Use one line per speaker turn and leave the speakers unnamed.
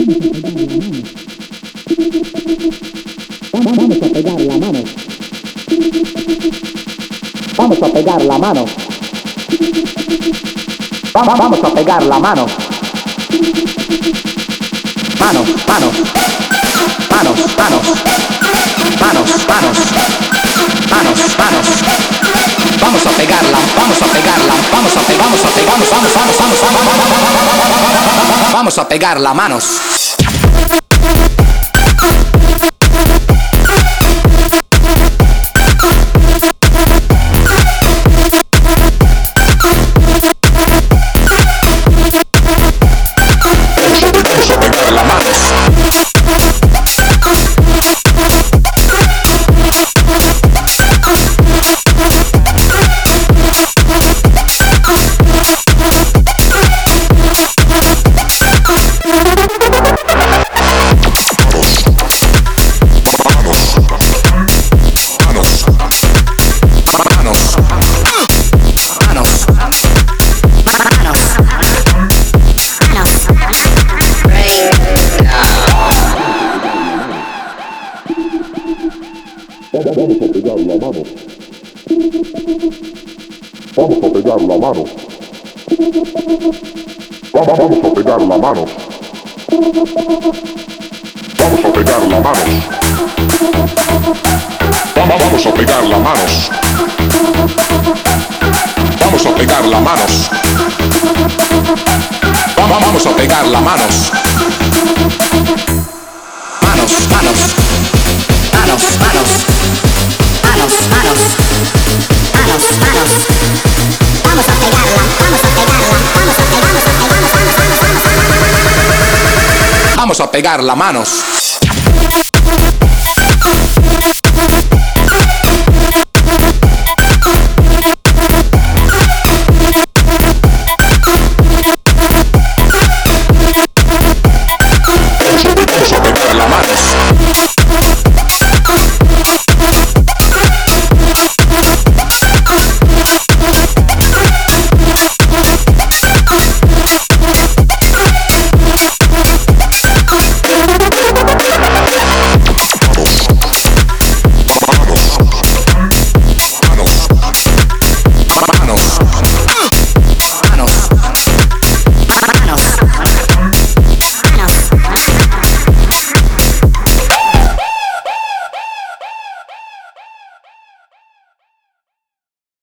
Vamos a pegar la mano. Vamos a pegar la mano. Vamos a pegar la mano. Manos, manos. Manos, manos. Manos, manos. Manos, manos. Vamos a pegarla, vamos a pegarla, vamos a pegar, vamos a pegar, vamos a pegarla, manos.
Vamos a pegar la mano. Vamos a pegar la mano. Vamos a pegar la mano. Vamos a pegar la mano. Vamos a pegar la mano. Vamos a pegar la mano. Vamos a pegar la mano. Manos, manos. Manos, manos. Manos, manos. Manos, manos. Vamos a pegarla, vamos a pegarla, vamos a pegarla, vamos a pegarla, manos.